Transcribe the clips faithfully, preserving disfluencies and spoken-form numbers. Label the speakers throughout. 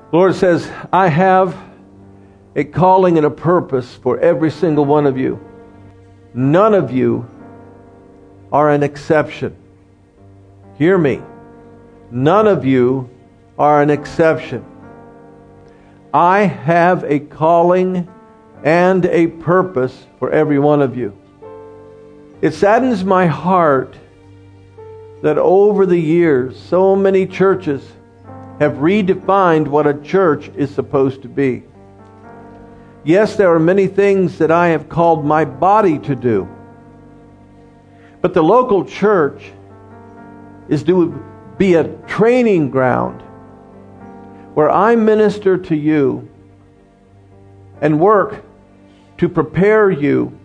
Speaker 1: The Lord says, I have a calling and a purpose for every single one of you. None of you are an exception. Hear me. None of you are an exception. I have a calling and a purpose for every one of you. It saddens my heart that over the years, so many churches have redefined what a church is supposed to be. Yes, there are many things that I have called my body to do. But the local church is to be a training ground where I minister to you and work to prepare you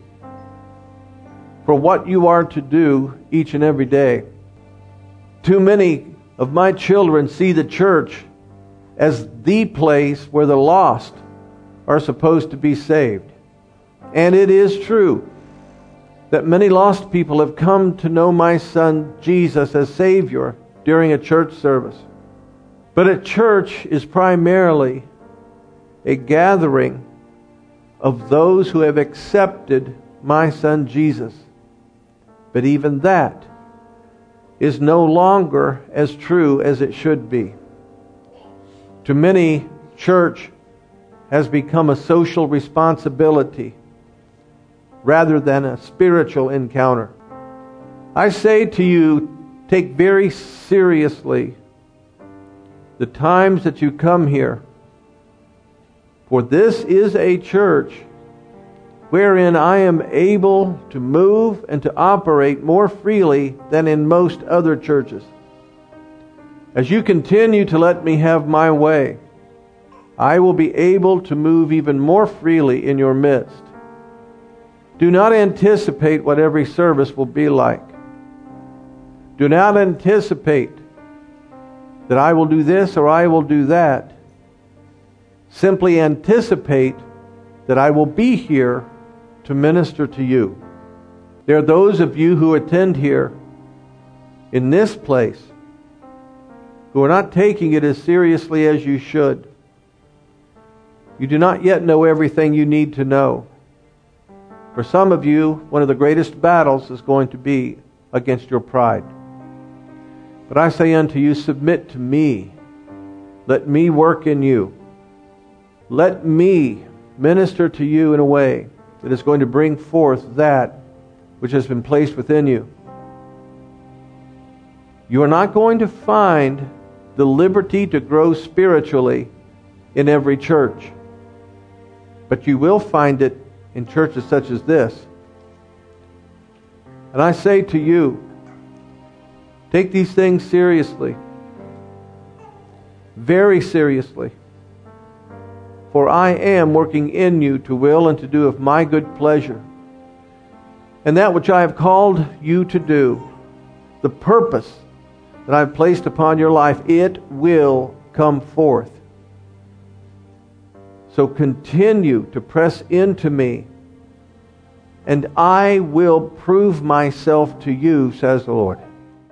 Speaker 1: for what you are to do each and every day. Too many of my children see the church as the place where the lost are supposed to be saved. And it is true that many lost people have come to know my son Jesus as Savior during a church service. But a church is primarily a gathering of those who have accepted my son Jesus. But even that is no longer as true as it should be. To many, church has become a social responsibility rather than a spiritual encounter. I say to you, take very seriously the times that you come here. For this is a church wherein I am able to move and to operate more freely than in most other churches. As you continue to let me have my way, I will be able to move even more freely in your midst. Do not anticipate what every service will be like. Do not anticipate that I will do this or I will do that. Simply anticipate that I will be here to minister to you. There are those of you who attend here in this place who are not taking it as seriously as you should. You do not yet know everything you need to know. For some of you, one of the greatest battles is going to be against your pride. But I say unto you, submit to me. Let me work in you. Let me minister to you in a way that is going to bring forth that which has been placed within you. You are not going to find the liberty to grow spiritually in every church. But you will find it in churches such as this. And I say to you, take these things seriously. Very seriously. For I am working in you to will and to do of my good pleasure. And that which I have called you to do, the purpose that I have placed upon your life, it will come forth. So continue to press into me, and I will prove myself to you, says the Lord.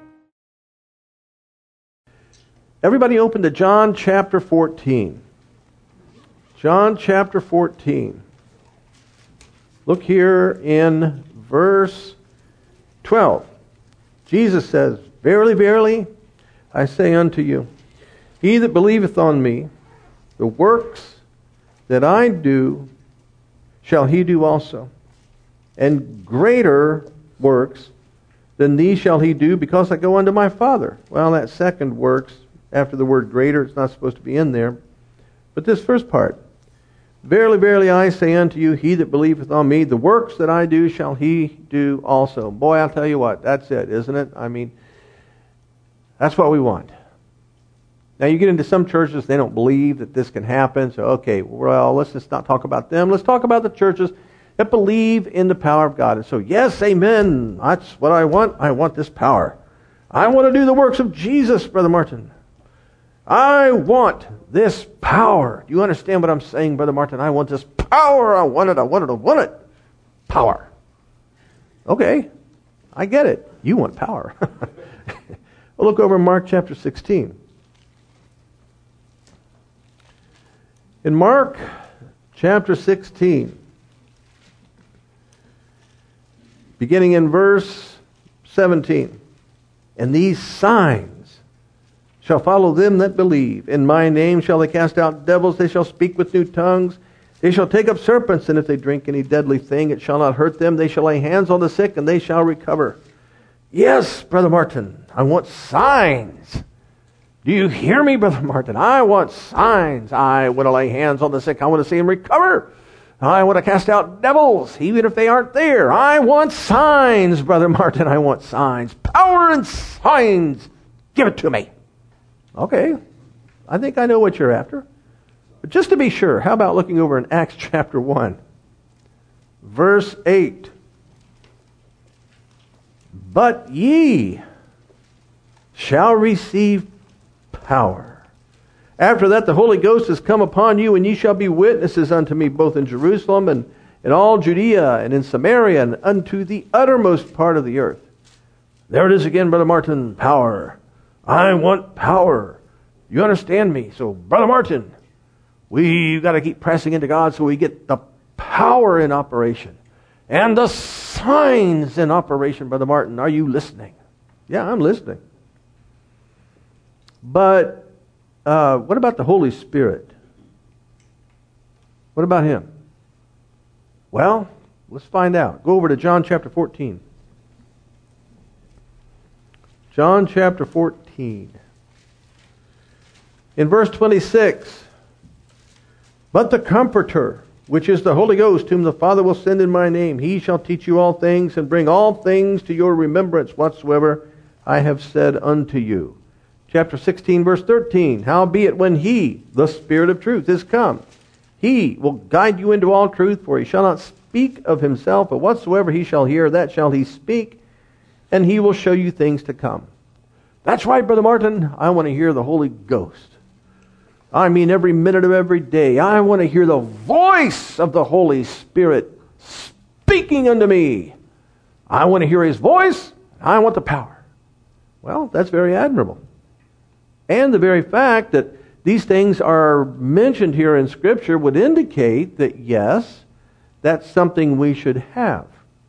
Speaker 1: Everybody open to John chapter fourteen. John chapter fourteen. Look here in verse twelve. Jesus says, Verily, verily, I say unto you, he that believeth on me, the works that I do, shall he do also. And greater works than these shall he do, because I go unto my Father. Well, that second works, after the word greater, it's not supposed to be in there. But this first part, Verily, verily, I say unto you, he that believeth on me, the works that I do shall he do also. Boy, I'll tell you what, that's it, isn't it? I mean, that's what we want. Now you get into some churches, they don't believe that this can happen. So, okay, well, let's just not talk about them. Let's talk about the churches that believe in the power of God. And so, yes, amen. That's what I want. I want this power. I want to do the works of Jesus, Brother Martin. I want this power. Do you understand what I'm saying, Brother Martin? I want this power. I want it. I want it. I want it. Power. Okay, I get it. You want power. Well, look over in Mark chapter sixteen. In Mark chapter sixteen, beginning in verse seventeen, and these signs shall follow them that believe. In my name shall they cast out devils, they shall speak with new tongues, they shall take up serpents, and if they drink any deadly thing, it shall not hurt them. They shall lay hands on the sick, and they shall recover. Yes, Brother Martin, I want signs. Do you hear me, Brother Martin? I want signs. I want to lay hands on the sick. I want to see them recover. I want to cast out devils, even if they aren't there. I want signs, Brother Martin. I want signs. Power and signs. Give it to me. Okay. I think I know what you're after. But just to be sure, how about looking over in Acts chapter one, verse eight. But ye shall receive power. After that the Holy Ghost is come upon you, and ye shall be witnesses unto me both in Jerusalem and in all Judea and in Samaria and unto the uttermost part of the earth. There it is again, Brother Martin, power. I want power. You understand me? So, Brother Martin, we've got to keep pressing into God so we get the power in operation. And the signs in operation, Brother Martin. Are you listening? Yeah, I'm listening. But uh, what about the Holy Spirit? What about Him? Well, let's find out. Go over to John chapter fourteen. John chapter fourteen. In verse twenty-six. But the Comforter, which is the Holy Ghost, whom the Father will send in my name, He shall teach you all things, and bring all things to your remembrance whatsoever I have said unto you. Chapter sixteen, verse thirteen. Howbeit when He, the Spirit of truth, is come, He will guide you into all truth, for He shall not speak of Himself, but whatsoever He shall hear, that shall He speak, and He will show you things to come. That's right, Brother Martin. I want to hear the Holy Ghost. I mean every minute of every day. I want to hear the voice of the Holy Spirit speaking unto me. I want to hear His voice. I want the power. Well, that's very admirable. And the very fact that these things are mentioned here in Scripture would indicate that, yes, that's something we should have.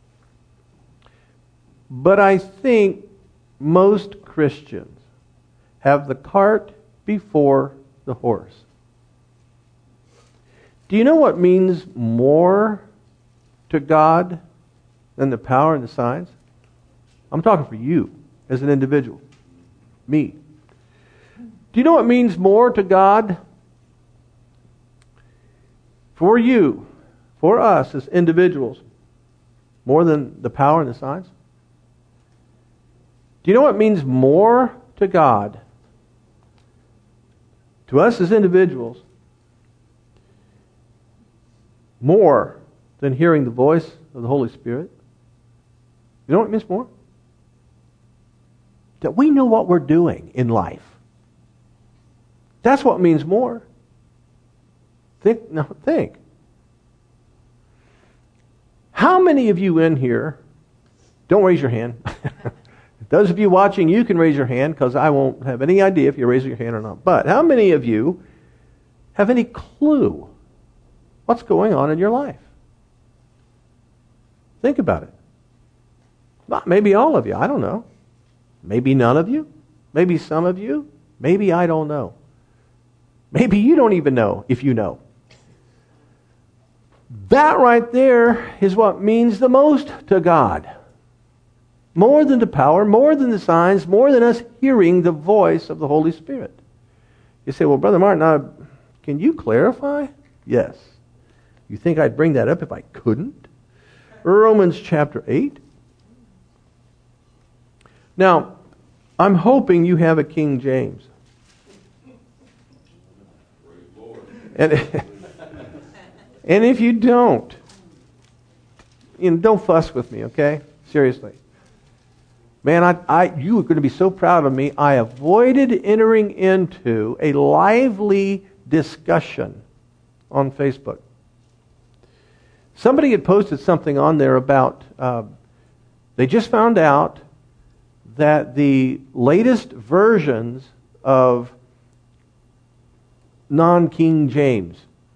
Speaker 1: But I think most Christians have the cart before the horse. Do you know what means more to God than the power and the signs? I'm talking for you as an individual. Me. Do you know what means more to God? For you, for us as individuals, more than the power and the signs? Do you know what means more to God? To us as individuals, more than hearing the voice of the Holy Spirit? You know what it means more? That we know what we're doing in life. That's what means more. Think, no, think. How many of you in here, don't raise your hand. Those of you watching, you can raise your hand because I won't have any idea if you're raising your hand or not. But how many of you have any clue what's going on in your life? Think about it. Well, maybe all of you. I don't know. Maybe none of you. Maybe some of you. Maybe I don't know. Maybe you don't even know if you know. That right there is what means the most to God. More than the power, more than the signs, more than us hearing the voice of the Holy Spirit. You say, well, Brother Martin, uh, can you clarify? Yes. You think I'd bring that up if I couldn't? Romans chapter eight. Now, I'm hoping you have a King James. And, and if you don't, you know, don't fuss with me, okay? Seriously. Man, I, I, you are going to be so proud of me. I avoided entering into a lively discussion on Facebook. Somebody had posted something on there about, uh, they just found out that the latest versions of non-King James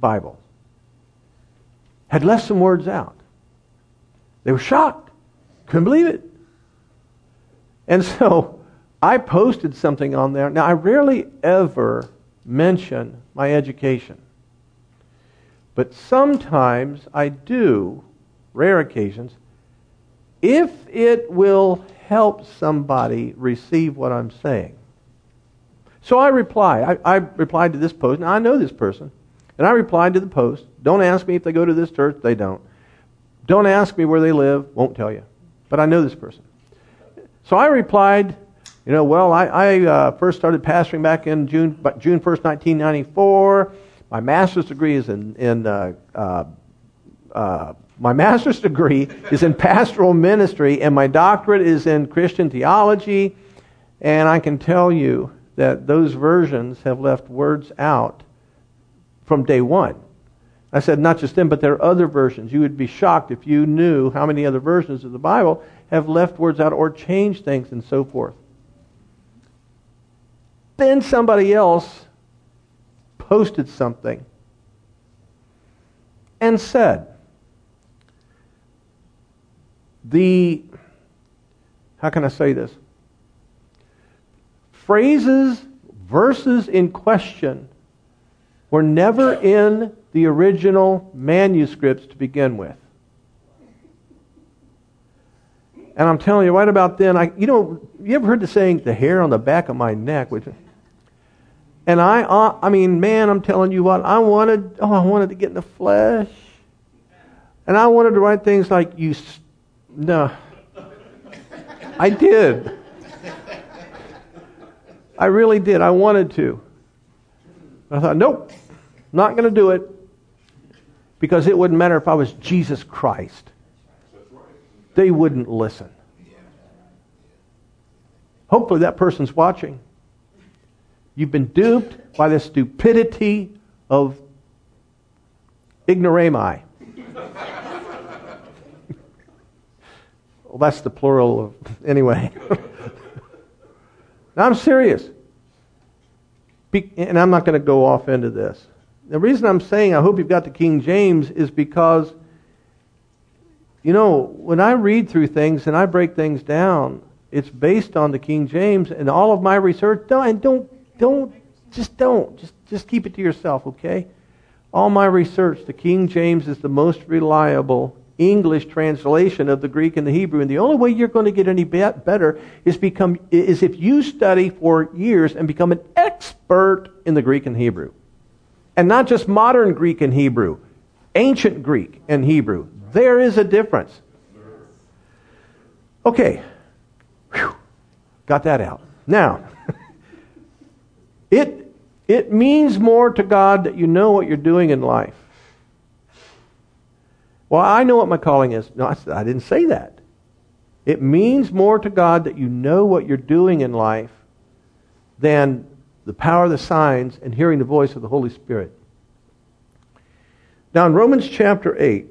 Speaker 1: Bible had left some words out. They were shocked. Couldn't believe it. And so I posted something on there. Now, I rarely ever mention my education. But sometimes I do, rare occasions, if it will help somebody receive what I'm saying. So I reply. I, I replied to this post. Now, I know this person. And I replied to the post. Don't ask me if they go to this church. They don't. Don't ask me where they live. Won't tell you. But I know this person. So I replied, you know, well, I, I uh, first started pastoring back in June, June first, nineteen ninety-four. My master's degree is in, in uh, uh, uh, my master's degree is in pastoral ministry, and my doctorate is in Christian theology. And I can tell you that those versions have left words out from day one. I said not just them, but there are other versions. You would be shocked if you knew how many other versions of the Bible have left words out or changed things and so forth. Then somebody else posted something and said, the, how can I say this? Phrases, verses in question were never in the original manuscripts to begin with. And I'm telling you, right about then, I, you know, you ever heard the saying, the hair on the back of my neck? Which, and I, uh, I mean, man, I'm telling you what, I wanted, oh, I wanted to get in the flesh. And I wanted to write things like, you, no. I did. I really did. I wanted to. I thought, nope, not going to do it. Because it wouldn't matter if I was Jesus Christ. They wouldn't listen. Hopefully that person's watching. You've been duped by the stupidity of ignorami. Well, that's the plural of... Anyway. Now I'm serious. Be, and I'm not going to go off into this. The reason I'm saying I hope you've got the King James is because, you know, when I read through things and I break things down, it's based on the King James, and all of my research, don't, and don't, don't, just don't. Just, just keep it to yourself, okay? All my research, the King James is the most reliable English translation of the Greek and the Hebrew, and the only way you're going to get any better is become is if you study for years and become an expert in the Greek and Hebrew. And not just modern Greek and Hebrew, ancient Greek and Hebrew. There is a difference. Okay. Whew. Got that out. Now, it it means more to God that you know what you're doing in life. Well, I know what my calling is. No, I, I didn't say that. It means more to God that you know what you're doing in life than the power of the signs and hearing the voice of the Holy Spirit. Now in Romans chapter eight,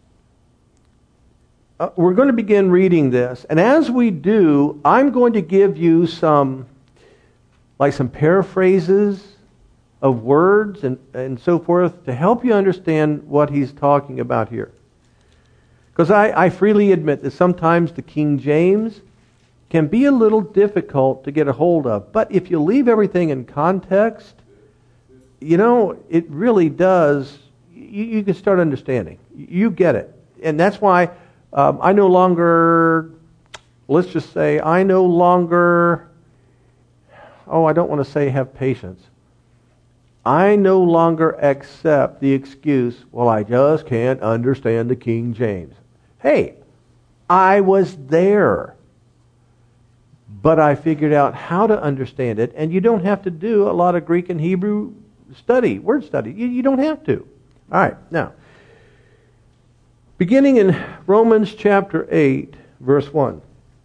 Speaker 1: uh, we're going to begin reading this. And as we do, I'm going to give you some, like some paraphrases of words and, and so forth to help you understand what he's talking about here. Because I, I freely admit that sometimes the King James can be a little difficult to get a hold of. But if you leave everything in context, you know, it really does, you, you can start understanding. You get it. And that's why um, I no longer, let's just say, I no longer, oh, I don't want to say have patience. I no longer accept the excuse, well, I just can't understand the King James. Hey, I was there. But I figured out how to understand it, and you don't have to do a lot of Greek and Hebrew study, word study. You, you don't have to. All right, now, beginning in Romans chapter eight, verse one.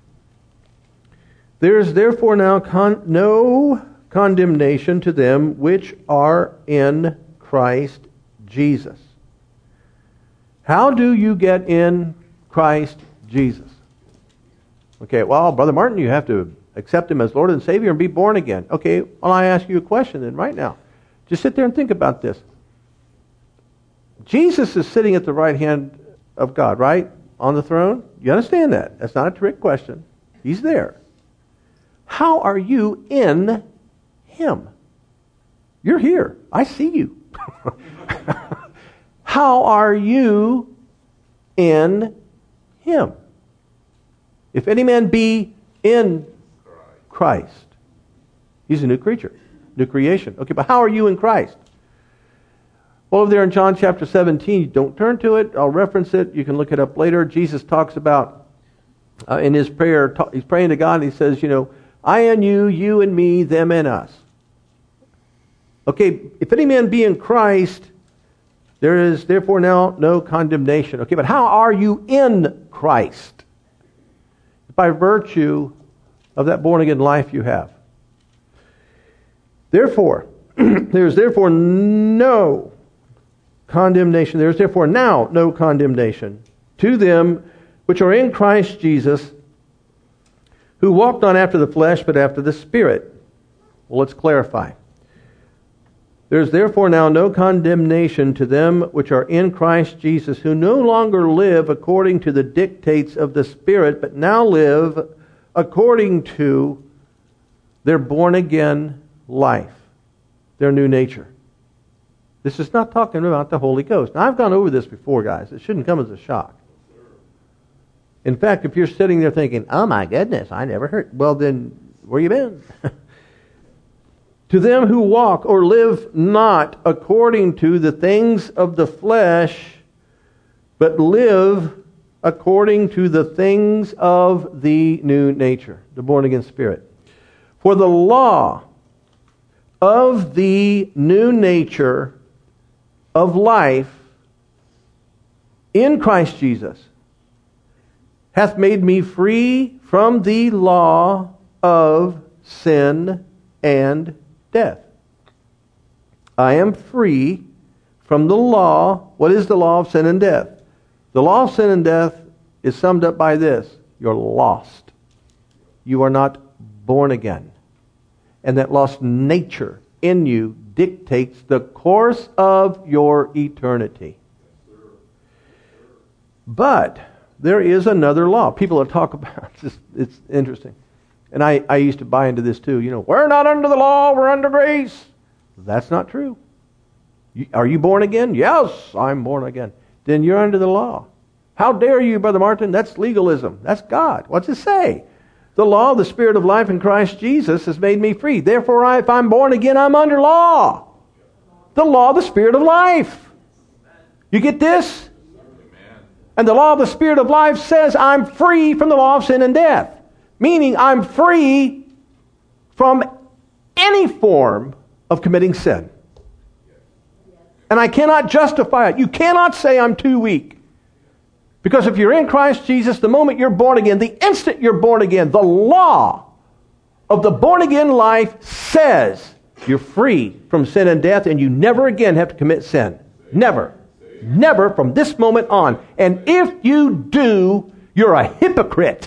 Speaker 1: There is therefore now con- no condemnation to them which are in Christ Jesus. How do you get in Christ Jesus? Okay, well, Brother Martin, you have to accept Him as Lord and Savior and be born again. Okay, well, I ask you a question then right now. Just sit there and think about this. Jesus is sitting at the right hand of God, right? On the throne. You understand that? That's not a trick question. He's there. How are you in Him? You're here. I see you. How are you in Him? If any man be in Christ, he's a new creature, new creation. Okay, but how are you in Christ? Well, over there in John chapter seventeen, don't turn to it. I'll reference it. You can look it up later. Jesus talks about, uh, in His prayer, ta- He's praying to God and He says, you know, I and you, you and me, them and us. Okay, if any man be in Christ, there is therefore now no condemnation. Okay, but how are you in Christ? By virtue of that born-again life you have. Therefore, there is therefore no condemnation. There is therefore now no condemnation to them which are in Christ Jesus, who walk not after the flesh, but after the Spirit. Well, let's clarify. There is therefore now no condemnation to them which are in Christ Jesus, who no longer live according to the dictates of the Spirit, but now live according to their born-again life, their new nature. This is not talking about the Holy Ghost. Now, I've gone over this before, guys. It shouldn't come as a shock. In fact, if you're sitting there thinking, oh my goodness, I never heard, well then, where you been? To them who walk or live not according to the things of the flesh, but live according to the things of the new nature, the born-again spirit. For the law of the new nature of life in Christ Jesus hath made me free from the law of sin and death. I am free from the law. What is the law of sin and death? The law of sin and death is summed up by this: you're lost. You are not born again. And that lost nature in you dictates the course of your eternity. But there is another law. People have talked about it's, it's interesting. And I, I used to buy into this too. You know, we're not under the law, we're under grace. That's not true. You, are you born again? Yes, I'm born again. Then you're under the law. How dare you, Brother Martin? That's legalism. That's God. What's it say? The law of the Spirit of life in Christ Jesus has made me free. Therefore, I, if I'm born again, I'm under law. The law of the Spirit of life. You get this? And the law of the Spirit of life says I'm free from the law of sin and death. Meaning I'm free from any form of committing sin. And I cannot justify it. You cannot say I'm too weak. Because if you're in Christ Jesus, the moment you're born again, the instant you're born again, the law of the born again life says you're free from sin and death, and you never again have to commit sin. Never. Never from this moment on. And if you do, you're a hypocrite.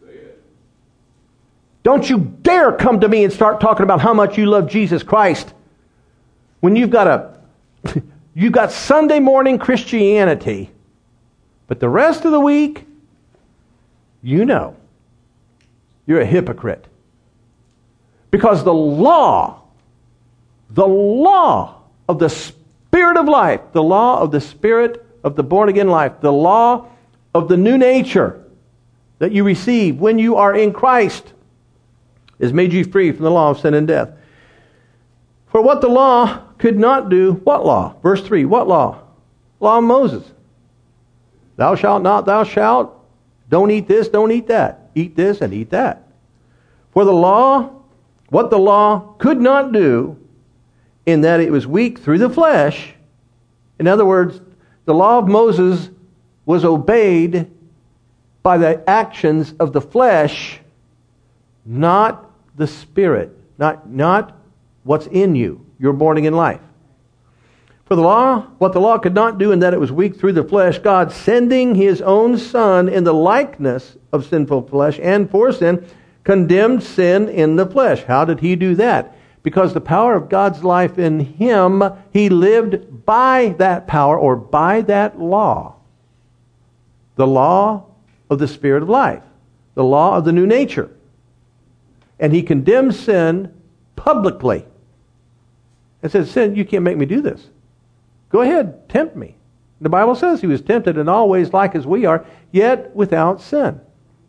Speaker 1: Don't you dare come to me and start talking about how much you love Jesus Christ when you've got a you've got Sunday morning Christianity, but the rest of the week, you know, you're a hypocrite. Because the law, the law of the Spirit of life, the law of the Spirit of the born again life, the law of the new nature that you receive when you are in Christ, has made you free from the law of sin and death. For what the law could not do, what law? Verse three, what law? Law of Moses. Thou shalt not, thou shalt. Don't eat this, don't eat that. Eat this and eat that. For the law, what the law could not do, in that it was weak through the flesh. In other words, the law of Moses was obeyed by the actions of the flesh, not the Spirit, not, not what's in you, your born again life. For the law, what the law could not do in that it was weak through the flesh, God sending His own Son in the likeness of sinful flesh and for sin, condemned sin in the flesh. How did He do that? because the power of God's life in him, he lived by that power or by that law. The law of the Spirit of life. The law of the new nature. And he condemned sin publicly. And said, sin, you can't make me do this. Go ahead, tempt me. The Bible says he was tempted in all ways like as we are, yet without sin.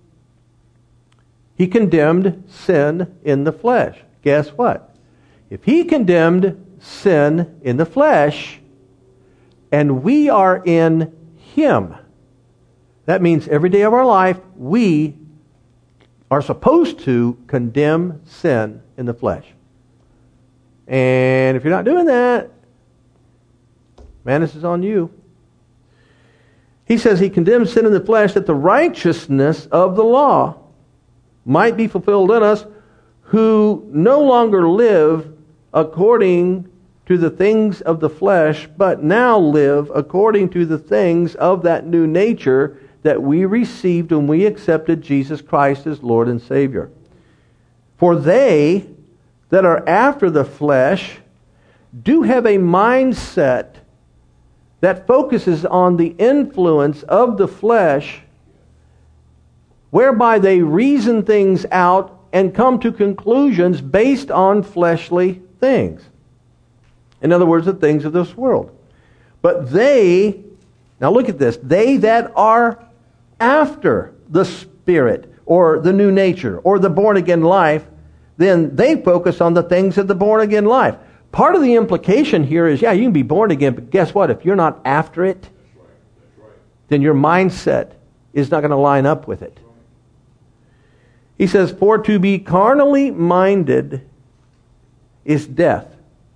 Speaker 1: He condemned sin in the flesh. Guess what? If he condemned sin in the flesh, and we are in him, that means every day of our life, we are supposed to condemn sin in the flesh. And if you're not doing that, man, this is on you. He says he condemned sin in the flesh that the righteousness of the law might be fulfilled in us, who no longer live according to the things of the flesh, but now live according to the things of that new nature that we received when we accepted Jesus Christ as Lord and Savior. For they that are after the flesh do have a mindset that focuses on the influence of the flesh, whereby they reason things out and come to conclusions based on fleshly things. In other words, the things of this world. But they, now look at this, they that are after the Spirit, or the new nature, or the born-again life, then they focus on the things of the born-again life. Part of the implication here is, yeah, you can be born again, but guess what? If you're not after it, That's right. That's right. then your mindset is not going to line up with it. He says, for to be carnally minded is death.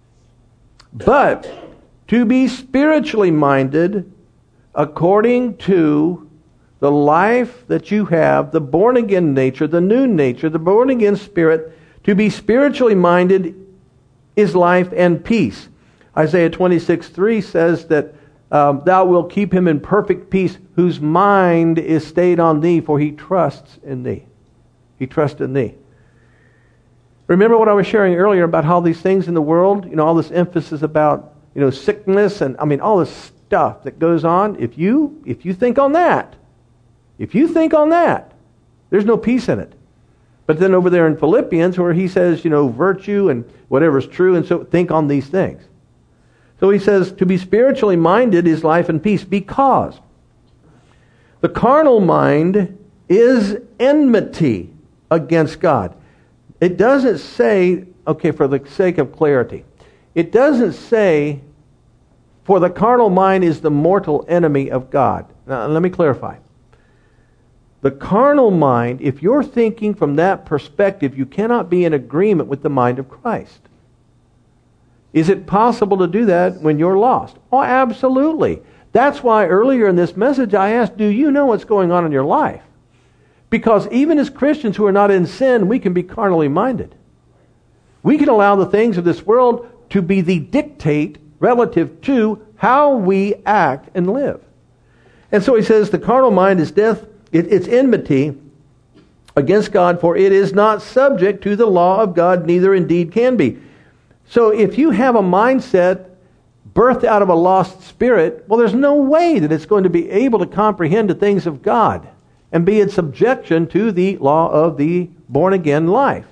Speaker 1: But to be spiritually minded, according to the life that you have, the born-again nature, the new nature, the born-again spirit, to be spiritually minded is life and peace. Isaiah twenty-six three says that um, thou wilt keep him in perfect peace, whose mind is stayed on thee, for he trusts in thee. He trusts in thee. Remember what I was sharing earlier about how these things in the world, you know, all this emphasis about, you know, sickness and, I mean, all this stuff that goes on. If you, if you think on that, if you think on that, there's no peace in it. But then over there in Philippians, where he says, you know, virtue and whatever's true, and so think on these things. So he says, to be spiritually minded is life and peace, because the carnal mind is enmity against God. It doesn't say, okay, for the sake of clarity, it doesn't say, for the carnal mind is the mortal enemy of God. Now, let me clarify. The carnal mind, if you're thinking from that perspective, you cannot be in agreement with the mind of Christ. Is it possible to do that when you're lost? Oh, absolutely. That's why earlier in this message I asked, do you know what's going on in your life? Because even as Christians who are not in sin, we can be carnally minded. We can allow the things of this world to be the dictate relative to how we act and live. And so he says the carnal mind is death. It's enmity against God, for it is not subject to the law of God, neither indeed can be. So if you have a mindset birthed out of a lost spirit, well, there's no way that it's going to be able to comprehend the things of God and be in subjection to the law of the born-again life.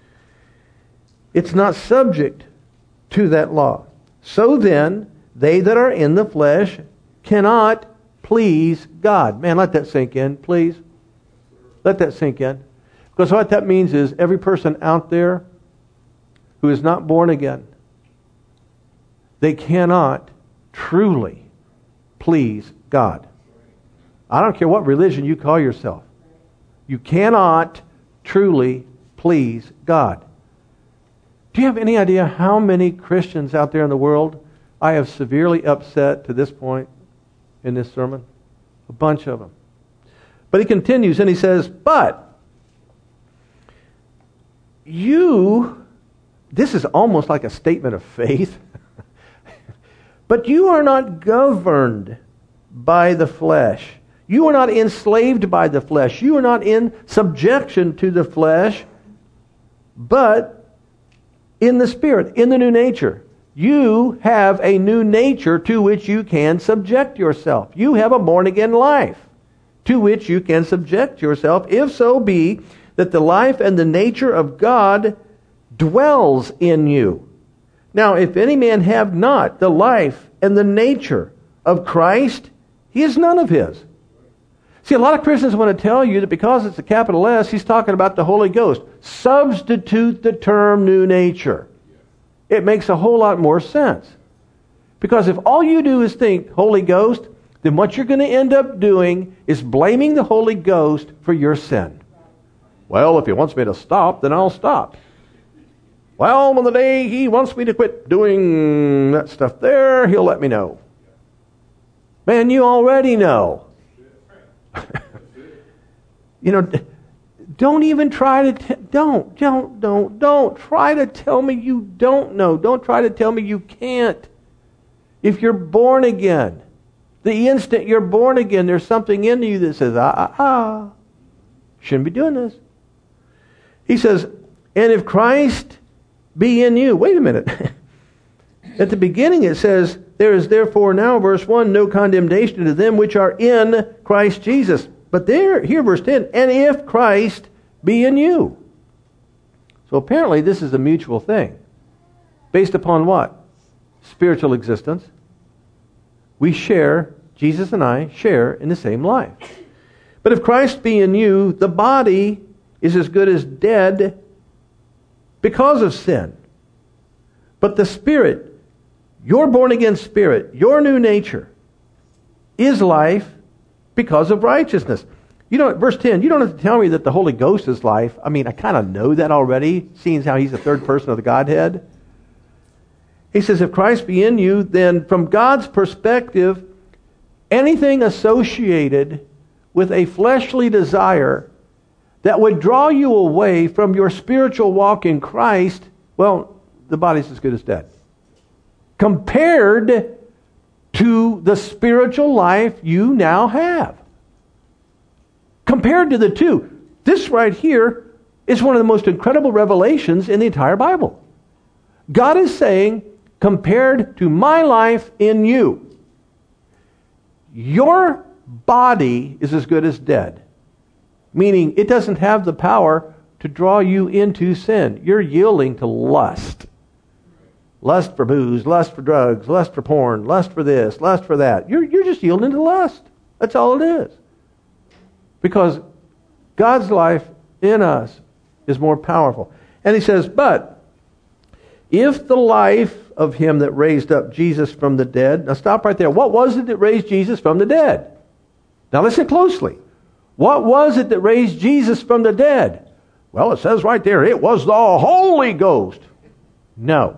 Speaker 1: It's not subject to that law. So then, they that are in the flesh cannot please God. Man, let that sink in, please. Let that sink in. Because what that means is every person out there who is not born again, they cannot truly please God. I don't care what religion you call yourself. You cannot truly please God. Do you have any idea how many Christians out there in the world I have severely upset to this point in this sermon? A bunch of them. But he continues and he says, but you, this is almost like a statement of faith, but you are not governed by the flesh. You are not enslaved by the flesh. You are not in subjection to the flesh, but in the Spirit, in the new nature. You have a new nature to which you can subject yourself. You have a born-again life to which you can subject yourself, if so be that the life and the nature of God dwells in you. Now, if any man have not the life and the nature of Christ, he is none of his. See, a lot of Christians want to tell you that because it's a capital S, he's talking about the Holy Ghost. Substitute the term new nature. It makes a whole lot more sense. Because if all you do is think Holy Ghost, then what you're going to end up doing is blaming the Holy Ghost for your sin. Well, if he wants me to stop, then I'll stop. Well, when the day he wants me to quit doing that stuff there, he'll let me know. Man, you already know. You know, don't even try to, t- don't, don't, don't, don't try to tell me you don't know. Don't try to tell me you can't. If you're born again, the instant you're born again, there's something in you that says, ah, ah, ah, shouldn't be doing this. He says, and if Christ be in you, wait a minute. At the beginning it says, there is therefore now, verse one, no condemnation to them which are in Christ Jesus. But there, here, verse ten, and if Christ be in you. So apparently this is a mutual thing. Based upon what? Spiritual existence. We share, Jesus and I share in the same life. But if Christ be in you, the body is as good as dead because of sin. But the Spirit, your born-again spirit, your new nature, is life because of righteousness. You know, verse ten, you don't have to tell me that the Holy Ghost is life. I mean, I kind of know that already, seeing how he's the third person of the Godhead. He says, if Christ be in you, then from God's perspective, anything associated with a fleshly desire that would draw you away from your spiritual walk in Christ, well, the body's as good as dead. Compared to the spiritual life you now have. Compared to the two, this right here is one of the most incredible revelations in the entire Bible. God is saying, compared to my life in you, your body is as good as dead. Meaning it doesn't have the power to draw you into sin. You're yielding to lust. Lust for booze, lust for drugs, lust for porn, lust for this, lust for that. You're, you're just yielding to lust. That's all it is. Because God's life in us is more powerful. And he says, but if the life of him that raised up Jesus from the dead... Now stop right there. What was it that raised Jesus from the dead? Now listen closely. What was it that raised Jesus from the dead? Well, it says right there, it was the Holy Ghost. No.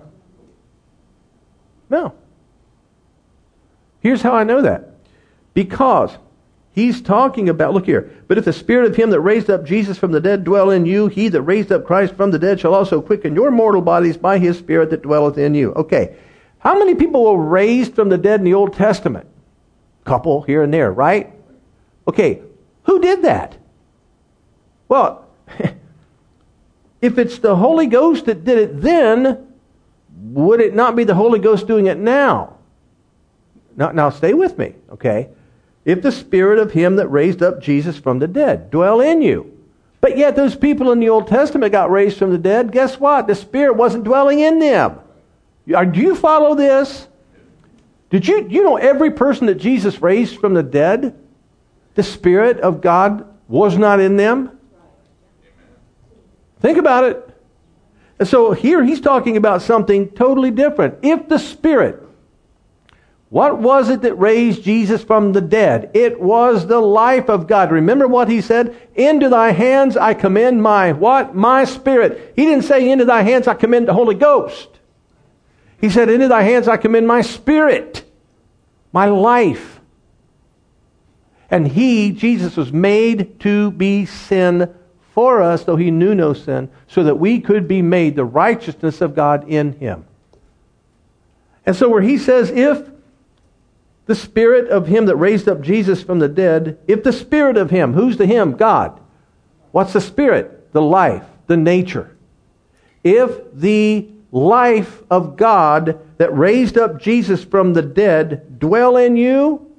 Speaker 1: No. Here's how I know that. Because he's talking about, look here, but if the Spirit of him that raised up Jesus from the dead dwell in you, he that raised up Christ from the dead shall also quicken your mortal bodies by his Spirit that dwelleth in you. Okay. How many people were raised from the dead in the Old Testament? Couple here and there, right? Okay. Who did that? Well, if it's the Holy Ghost that did it then, would it not be the Holy Ghost doing it now? Now, now stay with me, okay? If the Spirit of him that raised up Jesus from the dead dwell in you. But yet those people in the Old Testament got raised from the dead. Guess what? The Spirit wasn't dwelling in them. Do you follow this? Did you, you know every person that Jesus raised from the dead, the Spirit of God was not in them? Think about it. And so here he's talking about something totally different. If the Spirit, what was it that raised Jesus from the dead? It was the life of God. Remember what he said? Into thy hands I commend my, what? My spirit. He didn't say into thy hands I commend the Holy Ghost. He said into thy hands I commend my spirit. My life. And he, Jesus, was made to be sin for us, though he knew no sin, so that we could be made the righteousness of God in him. And so where he says, if the Spirit of him that raised up Jesus from the dead, if the Spirit of him, who's the him? God. What's the Spirit? The life, the nature. If the life of God that raised up Jesus from the dead dwell in you?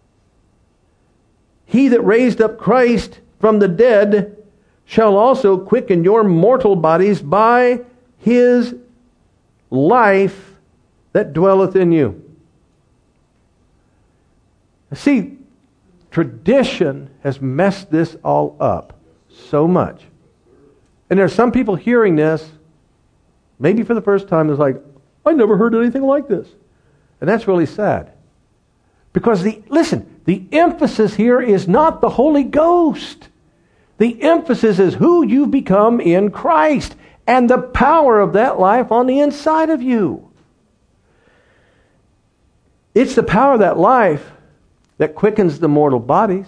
Speaker 1: He that raised up Christ from the dead shall also quicken your mortal bodies by his life that dwelleth in you. See, tradition has messed this all up so much. And there are some people hearing this, maybe for the first time, it's like, I never heard anything like this. And that's really sad. Because, the listen, the emphasis here is not the Holy Ghost. The emphasis is who you've become in Christ and the power of that life on the inside of you. It's the power of that life that quickens the mortal bodies.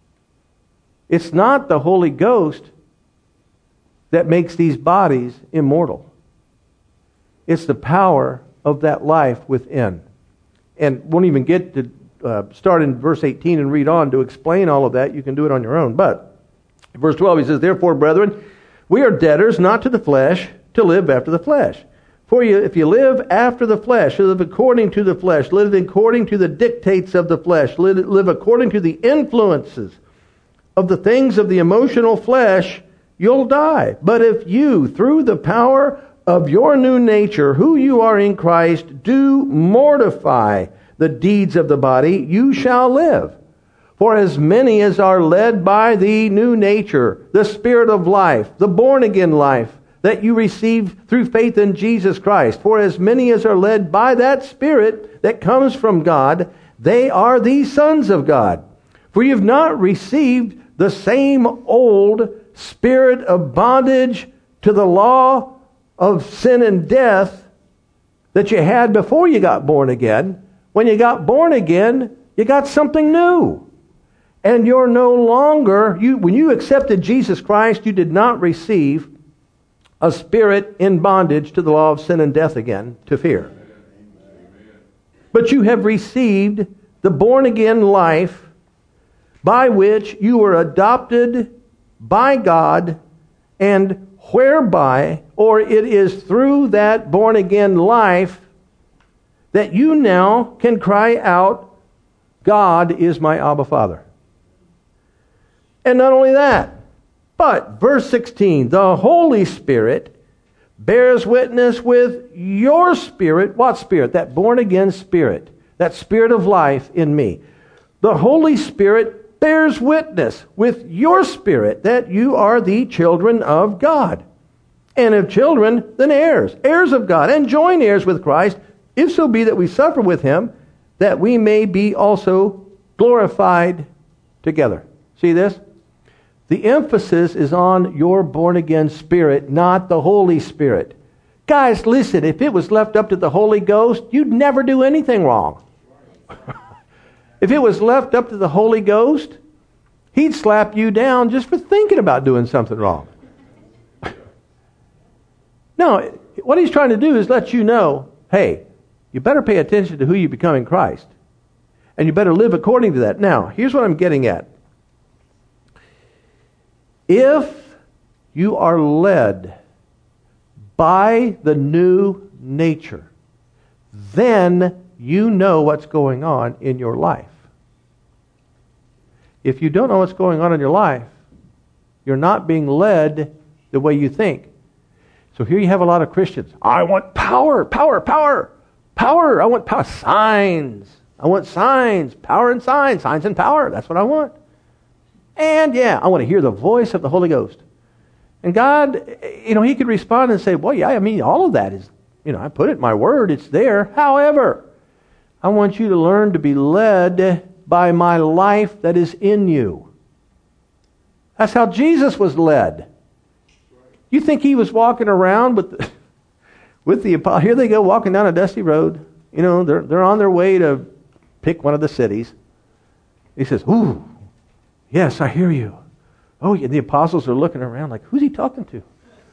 Speaker 1: It's not the Holy Ghost that makes these bodies immortal. It's the power of that life within. And won't even get to uh, start in verse eighteen and read on to explain all of that. You can do it on your own. But in verse twelve he says, Therefore, brethren, we are debtors not to the flesh, to live after the flesh. For you, if you live after the flesh, you live according to the flesh, live according to the dictates of the flesh, live, live according to the influences of the things of the emotional flesh, you'll die. But if you, through the power of your new nature, who you are in Christ, do mortify the deeds of the body, you shall live. For as many as are led by the new nature, the Spirit of life, the born-again life, that you receive through faith in Jesus Christ. For as many as are led by that Spirit that comes from God, they are the sons of God. For you have not received the same old spirit of bondage to the law of sin and death that you had before you got born again. When you got born again, you got something new. And you're no longer, you when you accepted Jesus Christ, you did not receive a spirit in bondage to the law of sin and death again, to fear. But you have received the born-again life by which you were adopted by God, and whereby, or it is through that born-again life, that you now can cry out, God is my Abba Father. And not only that, but, verse sixteen, the Holy Spirit bears witness with your spirit. What spirit? That born-again spirit. That spirit of life in me. The Holy Spirit bears witness with your spirit that you are the children of God. And if children, then heirs. Heirs of God. And joint heirs with Christ, if so be that we suffer with Him, that we may be also glorified together. See this? The emphasis is on your born-again spirit, not the Holy Spirit. Guys, listen, if it was left up to the Holy Ghost, you'd never do anything wrong. If it was left up to the Holy Ghost, He'd slap you down just for thinking about doing something wrong. No, what He's trying to do is let you know, hey, you better pay attention to who you become in Christ. And you better live according to that. Now, here's what I'm getting at. If you are led by the new nature, then you know what's going on in your life. If you don't know what's going on in your life, you're not being led the way you think. So here you have a lot of Christians. I want power, power, power, power. I want power. Signs. I want signs. Power and signs. Signs and power. That's what I want. And yeah, I want to hear the voice of the Holy Ghost. And God, you know, He could respond and say, well, yeah, I mean, all of that is, you know, I put it in my word. It's there. However, I want you to learn to be led by my life that is in you. That's how Jesus was led. You think He was walking around with the, with the apostles? Here they go walking down a dusty road. You know, they're, they're on their way to pick one of the cities. He says, ooh, yes, I hear you. Oh, yeah, the apostles are looking around like, who's He talking to?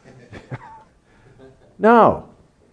Speaker 1: No.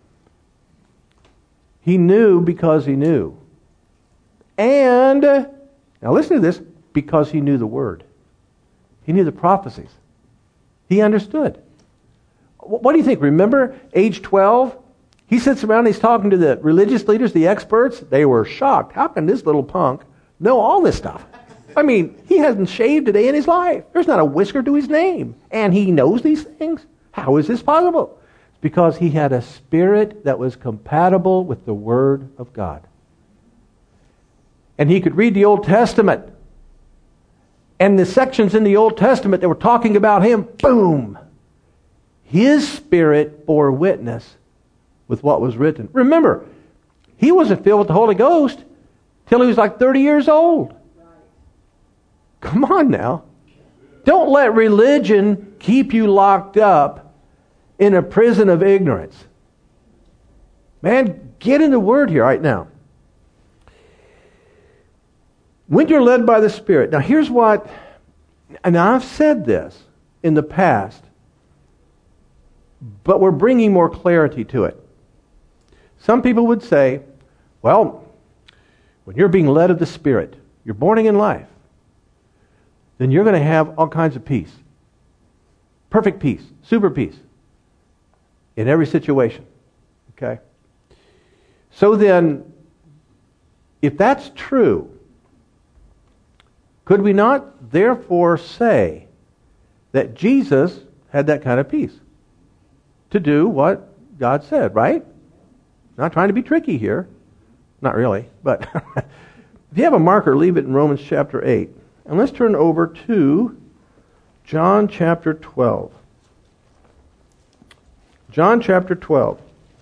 Speaker 1: He knew because He knew. And, now listen to this, because He knew the Word. He knew the prophecies. He understood. What do you think? Remember age twelve? He sits around, he's talking to the religious leaders, the experts. They were shocked. How can this little punk know all this stuff? I mean, he hasn't shaved a day in his life. There's not a whisker to his name. And he knows these things? How is this possible? It's because he had a spirit that was compatible with the Word of God. And he could read the Old Testament. And the sections in the Old Testament that were talking about him, boom! His spirit bore witness with what was written. Remember, he wasn't filled with the Holy Ghost till he was like thirty years old. Come on now. Don't let religion keep you locked up in a prison of ignorance. Man, get in the Word here right now. When you're led by the Spirit. Now here's what, and I've said this in the past, but we're bringing more clarity to it. Some people would say, well, when you're being led of the Spirit, you're born again in life, then you're going to have all kinds of peace. Perfect peace, super peace in every situation. Okay? So then, if that's true, could we not therefore say that Jesus had that kind of peace to do what God said, right? Not trying to be tricky here. Not really, but if you have a marker, leave it in Romans chapter eight. And let's turn over to John chapter twelve. John chapter twelve.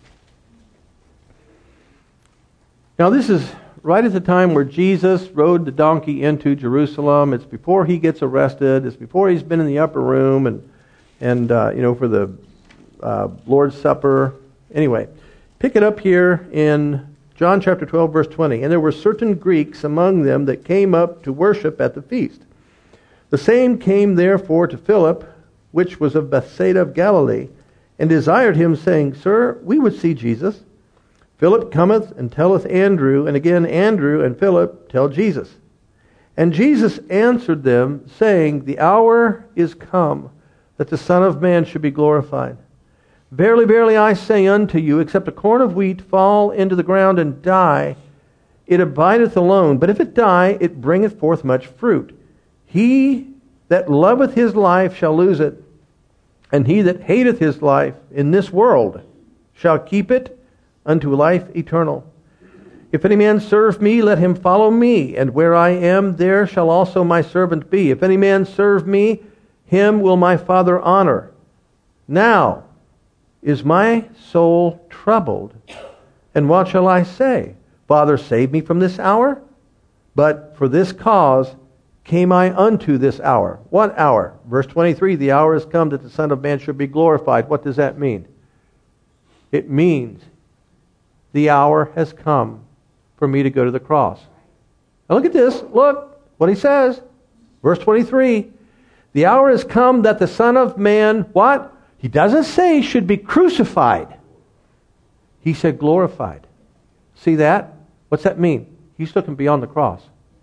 Speaker 1: Now this is right at the time where Jesus rode the donkey into Jerusalem. It's before he gets arrested. It's before he's been in the upper room and and uh, you know for the uh, Lord's Supper. Anyway, pick it up here in John chapter twelve, verse twenty. And there were certain Greeks among them that came up to worship at the feast. The same came therefore to Philip, which was of Bethsaida of Galilee, and desired him, saying, Sir, we would see Jesus. Philip cometh and telleth Andrew, and again Andrew and Philip tell Jesus. And Jesus answered them, saying, The hour is come that the Son of Man should be glorified. Verily, verily, I say unto you, except a corn of wheat fall into the ground and die, it abideth alone. But if it die, it bringeth forth much fruit. He that loveth his life shall lose it, and he that hateth his life in this world shall keep it unto life eternal. If any man serve me, let him follow me, and where I am, there shall also my servant be. If any man serve me, him will my Father honor. Now is my soul troubled, and what shall I say? Father, save me from this hour? But for this cause came I unto this hour. What hour? Verse twenty-three, the hour is come that the Son of Man should be glorified. What does that mean? It means the hour has come for me to go to the cross. Now look at this. Look what he says. Verse twenty-three, the hour has come that the Son of Man, what? He doesn't say should be crucified. He said glorified. See that? What's that mean? He's looking beyond the cross.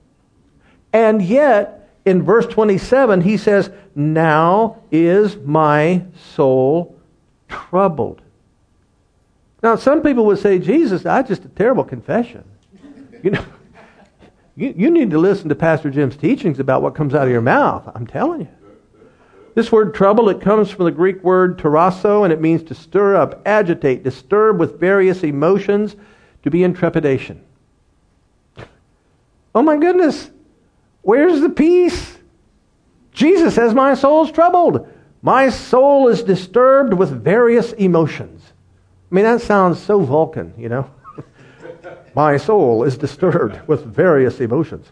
Speaker 1: And yet, in verse twenty-seven, he says, Now is my soul troubled. Now, some people would say, Jesus, that's just a terrible confession. You know, you, you need to listen to Pastor Jim's teachings about what comes out of your mouth. I'm telling you. This word trouble, it comes from the Greek word tarasso, and it means to stir up, agitate, disturb with various emotions, to be in trepidation. Oh my goodness, where's the peace? Jesus says, my soul's troubled. My soul is disturbed with various emotions. I mean, that sounds so Vulcan, you know. My soul is disturbed with various emotions.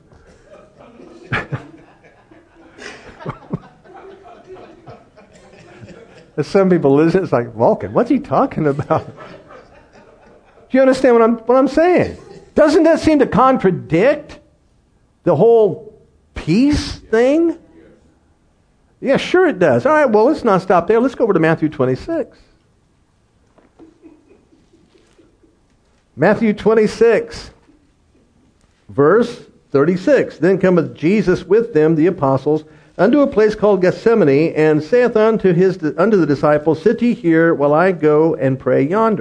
Speaker 1: Some people listen, it's like, Vulcan, what's he talking about? Do you understand what I'm what I'm saying? Doesn't that seem to contradict the whole peace thing? Yeah, sure it does. All right, well, let's not stop there. Let's go over to Matthew twenty-six. Matthew twenty-six, verse thirty-six. Then cometh Jesus with them, the apostles, unto a place called Gethsemane, and saith unto his unto the disciples, Sit ye here while I go and pray yonder.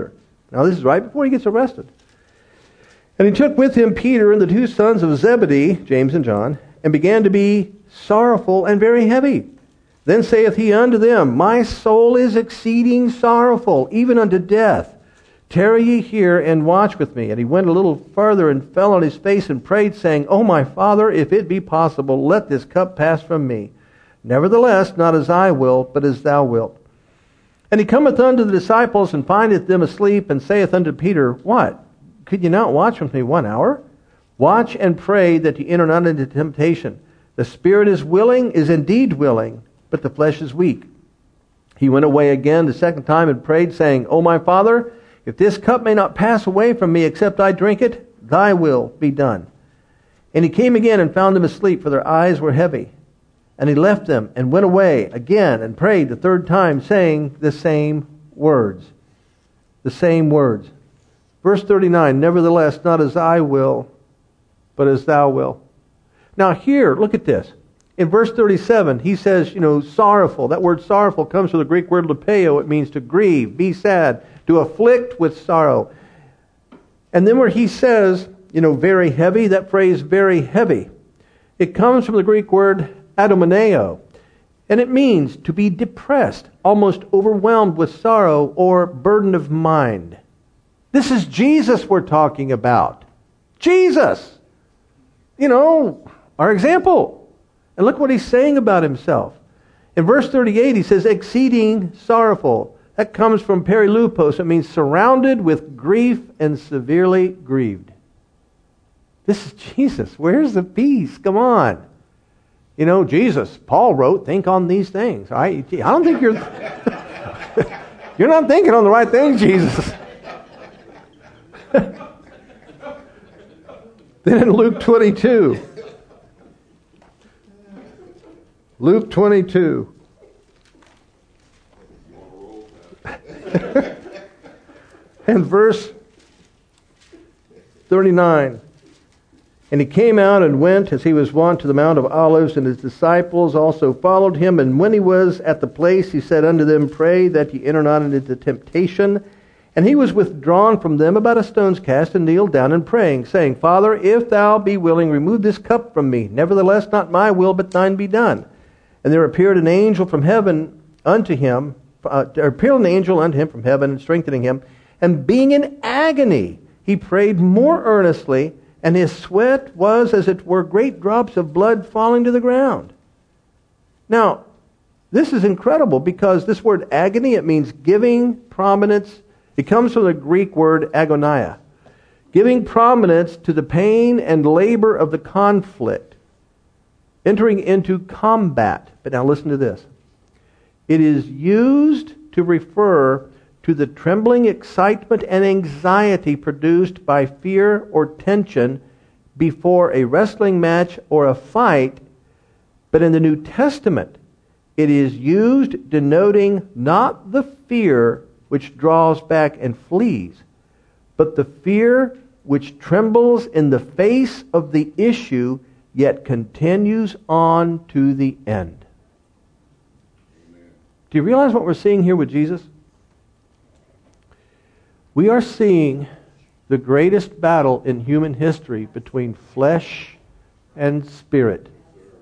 Speaker 1: Now this is right before he gets arrested. And he took with him Peter and the two sons of Zebedee, James and John, and began to be sorrowful and very heavy. Then saith he unto them, My soul is exceeding sorrowful, even unto death. Tarry ye here and watch with me. And he went a little farther and fell on his face and prayed, saying, O my Father, if it be possible, let this cup pass from me. Nevertheless, not as I will, but as thou wilt. And he cometh unto the disciples, and findeth them asleep, and saith unto Peter, What? Could ye not watch with me one hour? Watch and pray that ye enter not into temptation. The spirit is willing, is indeed willing, but the flesh is weak. He went away again the second time and prayed, saying, O my Father, if this cup may not pass away from me except I drink it, thy will be done. And he came again and found them asleep, for their eyes were heavy. And he left them and went away again and prayed the third time, saying the same words. The same words. Verse thirty-nine, Nevertheless, not as I will, but as thou wilt. Now here, look at this. In verse thirty-seven, he says, you know, sorrowful. That word sorrowful comes from the Greek word lepeo. It means to grieve, be sad, to afflict with sorrow. And then where he says, you know, very heavy, that phrase, very heavy, it comes from the Greek word adomeneo. And it means to be depressed, almost overwhelmed with sorrow or burden of mind. This is Jesus we're talking about. Jesus! You know, our example. And look what he's saying about himself. In verse thirty-eight, he says, exceeding sorrowful. That comes from perilupos. It means surrounded with grief and severely grieved. This is Jesus. Where's the peace? Come on. You know, Jesus, Paul wrote, think on these things. I, I don't think you're... you're not thinking on the right thing, Jesus. Then in Luke twenty-two. Luke twenty-two. And verse thirty-nine. And he came out and went, as he was wont, to the Mount of Olives, and his disciples also followed him. And when he was at the place, he said unto them, Pray that ye enter not into temptation. And he was withdrawn from them about a stone's cast, and kneeled down and praying, saying, Father, if thou be willing, remove this cup from me. Nevertheless, not my will, but thine be done. And there appeared an angel from heaven unto him, uh, there appeared an angel unto him from heaven, and strengthening him. And being in agony, he prayed more earnestly, and his sweat was as it were great drops of blood falling to the ground. Now, this is incredible, because this word agony, it means giving prominence. It comes from the Greek word agonia, giving prominence to the pain and labor of the conflict, entering into combat. But now listen to this. It is used to refer to the trembling excitement and anxiety produced by fear or tension before a wrestling match or a fight. But in the New Testament, it is used denoting not the fear which draws back and flees, but the fear which trembles in the face of the issue, yet continues on to the end. Amen. Do you realize what we're seeing here with Jesus? We are seeing the greatest battle in human history between flesh and spirit.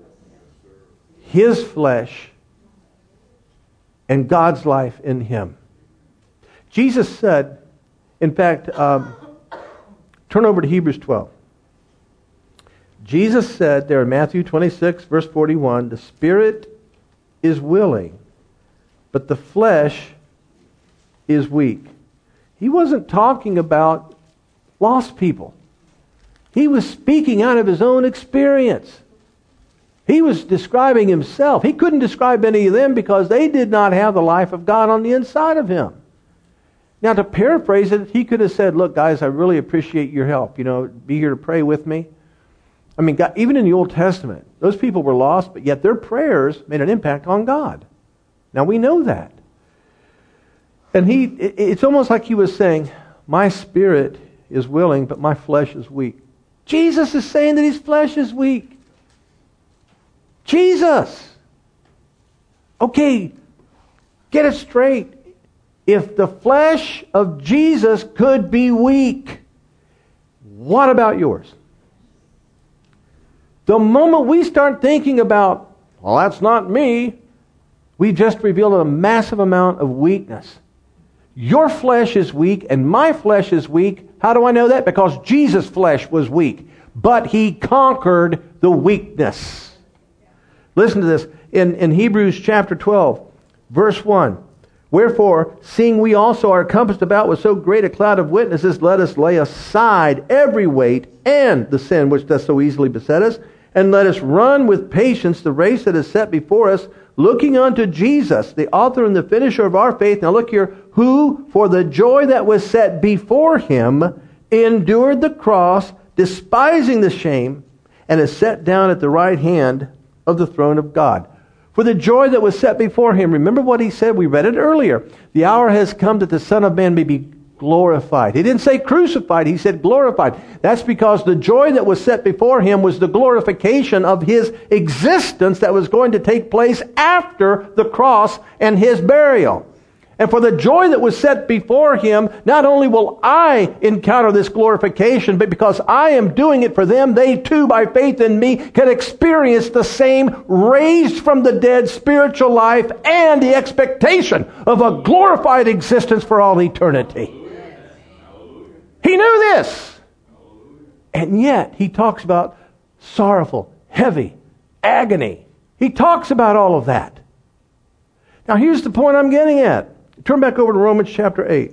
Speaker 1: His flesh and God's life in him. Jesus said, in fact, um, turn over to Hebrews twelve. Jesus said there in Matthew twenty-six, verse forty-one, the spirit is willing, but the flesh is weak. He wasn't talking about lost people. He was speaking out of his own experience. He was describing himself. He couldn't describe any of them because they did not have the life of God on the inside of him. Now, to paraphrase it, he could have said, look, guys, I really appreciate your help. You know, be here to pray with me. I mean, God, even in the Old Testament, those people were lost, but yet their prayers made an impact on God. Now, we know that. And he, it's almost like he was saying, my spirit is willing, but my flesh is weak. Jesus is saying that his flesh is weak. Jesus! Okay, get it straight. If the flesh of Jesus could be weak, what about yours? The moment we start thinking about, well, that's not me, we just revealed a massive amount of weakness. Your flesh is weak and my flesh is weak. How do I know that? Because Jesus' flesh was weak, but He conquered the weakness. Listen to this. In, in Hebrews chapter twelve, verse one. Wherefore, seeing we also are compassed about with so great a cloud of witnesses, let us lay aside every weight and the sin which does so easily beset us, and let us run with patience the race that is set before us, looking unto Jesus, the author and the finisher of our faith. Now look here, who for the joy that was set before Him endured the cross, despising the shame, and is set down at the right hand of the throne of God. For the joy that was set before Him. Remember what He said? We read it earlier. The hour has come that the Son of Man may be glorified. He didn't say crucified. He said glorified. That's because the joy that was set before Him was the glorification of His existence that was going to take place after the cross and His burial. And for the joy that was set before Him, not only will I encounter this glorification, but because I am doing it for them, they too, by faith in me, can experience the same raised from the dead spiritual life and the expectation of a glorified existence for all eternity. He knew this. And yet, He talks about sorrowful, heavy, agony. He talks about all of that. Now, here's the point I'm getting at. Turn back over to Romans chapter eight.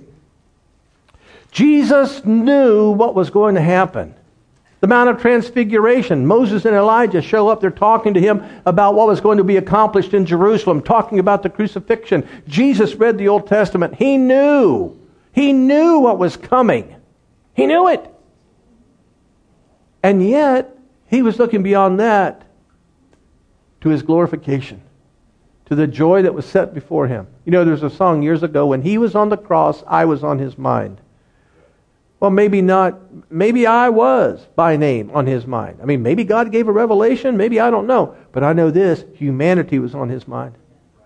Speaker 1: Jesus knew what was going to happen. The Mount of Transfiguration. Moses and Elijah show up. They're talking to Him about what was going to be accomplished in Jerusalem, talking about the crucifixion. Jesus read the Old Testament. He knew. He knew what was coming. He knew it. And yet, He was looking beyond that to His glorification, to the joy that was set before Him. You know, there's a song years ago, when He was on the cross, I was on His mind. Well, maybe not. Maybe I was, by name, on His mind. I mean, maybe God gave a revelation. Maybe I don't know. But I know this, humanity was on His mind.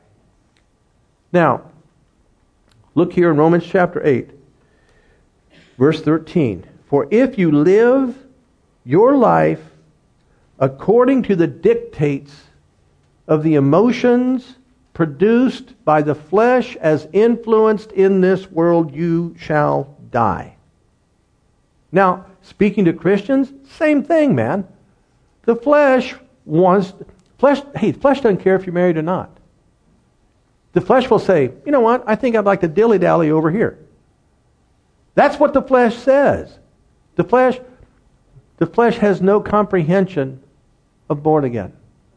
Speaker 1: Now, look here in Romans chapter eight, verse thirteen. For if you live your life according to the dictates of the emotions produced by the flesh as influenced in this world, you shall die. Now, speaking to Christians, same thing, man. The flesh wants, flesh, hey, the flesh doesn't care if you're married or not. The flesh will say, you know what, I think I'd like to dilly-dally over here. That's what the flesh says. The flesh, the flesh has no comprehension of born again.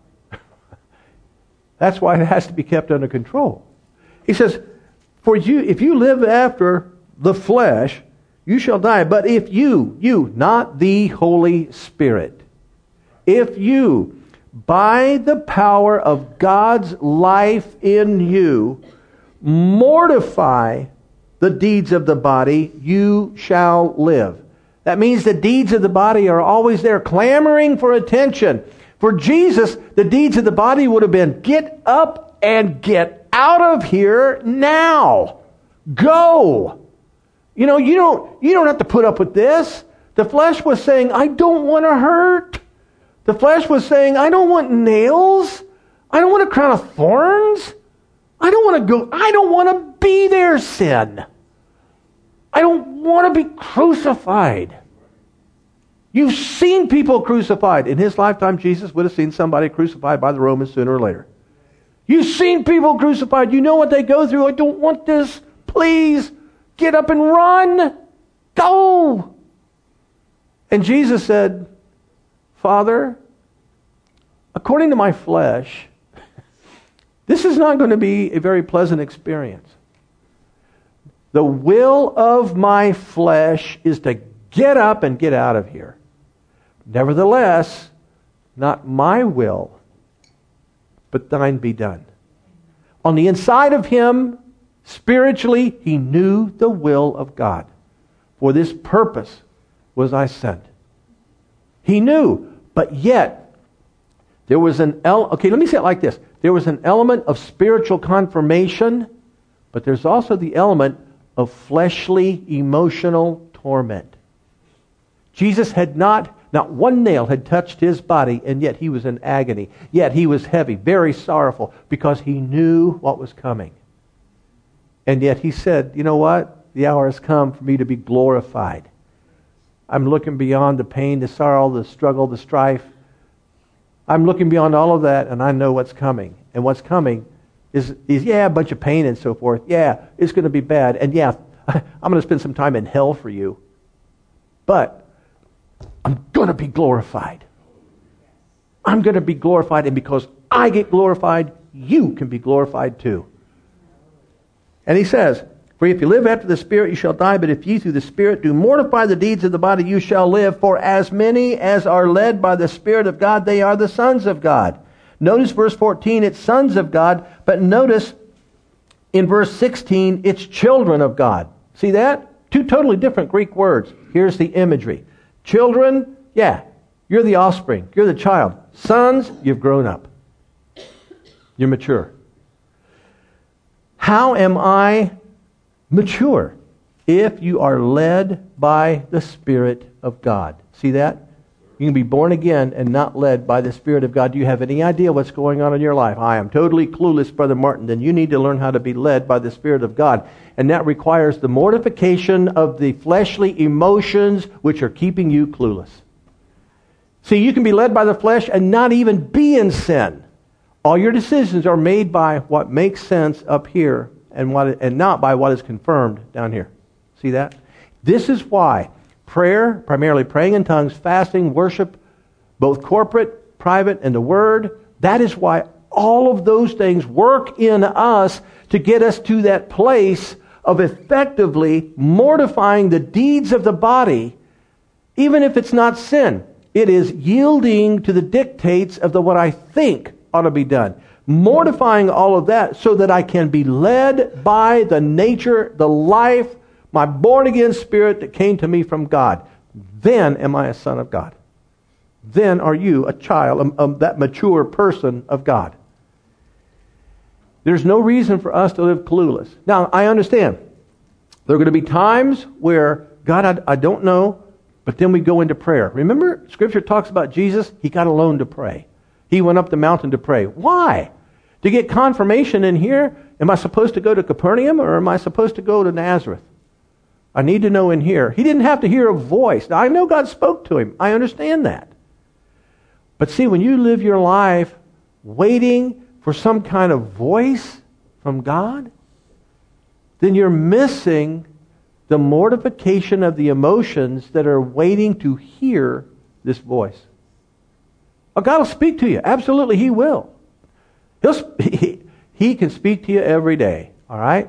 Speaker 1: That's why it has to be kept under control. He says, for you, if you live after the flesh, you shall die. But if you, you, not the Holy Spirit, if you, by the power of God's life in you, mortify the deeds of the body, you shall live. That means the deeds of the body are always there, clamoring for attention. For Jesus, the deeds of the body would have been, get up and get out of here now. Go. You know, you don't, you don't have to put up with this. The flesh was saying, I don't want to hurt. The flesh was saying, I don't want nails. I don't want a crown of thorns. I don't want to go, I don't want to be there, sin. I don't want to be crucified. You've seen people crucified. In His lifetime, Jesus would have seen somebody crucified by the Romans sooner or later. You've seen people crucified. You know what they go through. I don't want this. Please, get up and run. Go. And Jesus said, Father, according to my flesh, this is not going to be a very pleasant experience. The will of my flesh is to get up and get out of here. Nevertheless, not my will, but thine be done. On the inside of Him, spiritually, He knew the will of God. For this purpose was I sent. He knew, but yet, there was an element, okay, let me say it like this. There was an element of spiritual confirmation But there's also the element of fleshly, emotional torment. Jesus had not, not one nail had touched his body, and yet he was in agony. Yet he was heavy, very sorrowful, because he knew what was coming. And yet he said, you know what? The hour has come for me to be glorified. I'm looking beyond the pain, the sorrow, the struggle, the strife. I'm looking beyond all of that, and I know what's coming. And what's coming is, is yeah, a bunch of pain and so forth. Yeah, it's going to be bad. And yeah, I'm going to spend some time in hell for you. But I'm going to be glorified. I'm going to be glorified, and because I get glorified, you can be glorified too. And he says, for if you live after the Spirit, you shall die. But if ye through the Spirit do mortify the deeds of the body, you shall live. For as many as are led by the Spirit of God, they are the sons of God. Notice verse fourteen, it's sons of God. But notice in verse sixteen, it's children of God. See that? Two totally different Greek words. Here's the imagery. Children, yeah, you're the offspring. You're the child. Sons, you've grown up. You're mature. How am I mature? If you are led by the Spirit of God. See that? You can be born again and not led by the Spirit of God. Do you have any idea what's going on in your life? I am totally clueless, Brother Martin. Then you need to learn how to be led by the Spirit of God. And that requires the mortification of the fleshly emotions which are keeping you clueless. See, you can be led by the flesh and not even be in sin. All your decisions are made by what makes sense up here and what and not by what is confirmed down here. See that? This is why prayer, primarily praying in tongues, fasting, worship, both corporate, private, and the Word, that is why all of those things work in us to get us to that place of effectively mortifying the deeds of the body, even if it's not sin. It is yielding to the dictates of the what I think ought to be done. Mortifying all of that so that I can be led by the nature, the life, my born-again spirit that came to me from God. Then am I a son of God. Then are you a child, a, a, that mature person of God. There's no reason for us to live clueless. Now, I understand. There are going to be times where, God, I, I don't know, but then we go into prayer. Remember, Scripture talks about Jesus. He got alone to pray. He went up the mountain to pray. Why? To get confirmation in here? Am I supposed to go to Capernaum or am I supposed to go to Nazareth? I need to know in here. He didn't have to hear a voice. Now, I know God spoke to him. I understand that. But see, when you live your life waiting for some kind of voice from God, then you're missing the mortification of the emotions that are waiting to hear this voice. Oh, God will speak to you. Absolutely, He will. He'll, he, he can speak to you every day. All right?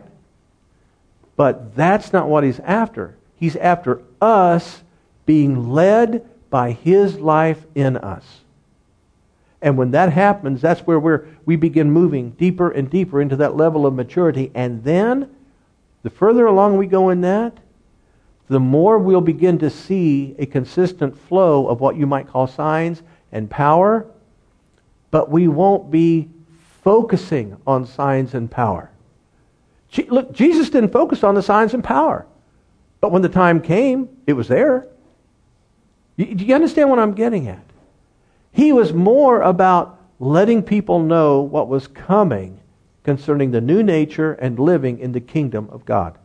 Speaker 1: But that's not what He's after. He's after us being led by His life in us. And when that happens, that's where we're, we begin moving deeper and deeper into that level of maturity. And then, the further along we go in that, the more we'll begin to see a consistent flow of what you might call signs and power, but we won't be focusing on signs and power. Look, Jesus didn't focus on the signs and power, but when the time came, it was there. Do you understand what I'm getting at? He was more about letting people know what was coming concerning the new nature and living in the kingdom of God.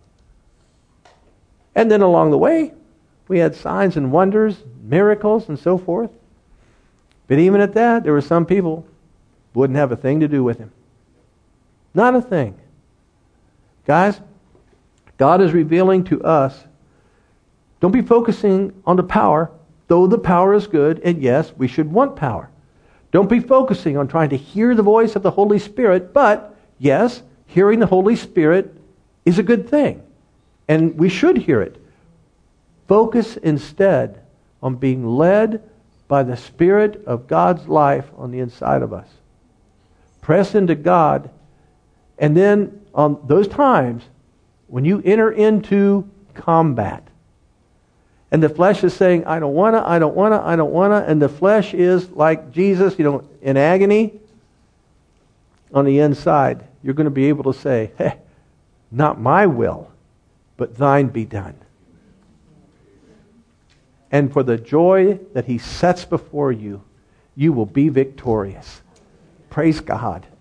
Speaker 1: And then along the way, we had signs and wonders, miracles, and so forth. But even at that, there were some people who wouldn't have a thing to do with Him. Not a thing. Guys, God is revealing to us, don't be focusing on the power, though the power is good, and yes, we should want power. Don't be focusing on trying to hear the voice of the Holy Spirit, but yes, hearing the Holy Spirit is a good thing, and we should hear it. Focus instead on being led by the Spirit of God's life on the inside of us. Press into God, and then on those times when you enter into combat, and the flesh is saying, I don't want to, I don't want to, I don't want to, and the flesh is like Jesus, you know, in agony, on the inside, you're going to be able to say, hey, Not my will, but thine be done. And for the joy that he sets before you, you will be victorious. Praise God.